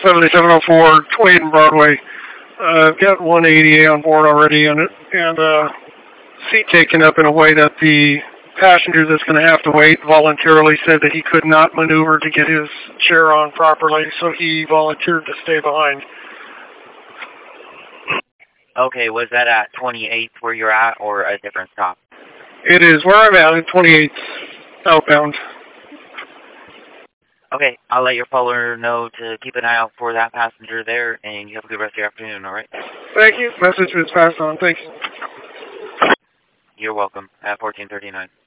7704 28 and Broadway. I've got 180 on board already on it, and seat taken up in a way that the passenger that's going to have to wait voluntarily said that he could not maneuver to get his chair on properly, so he volunteered to stay behind. Okay, was that at 28th where you're at, or a different stop? It is where I'm at 28th outbound. Okay, I'll let your follower know to keep an eye out for that passenger there, and you have a good rest of your afternoon, all right? Thank you. Message is passed on. Thanks. You're welcome. At 1439.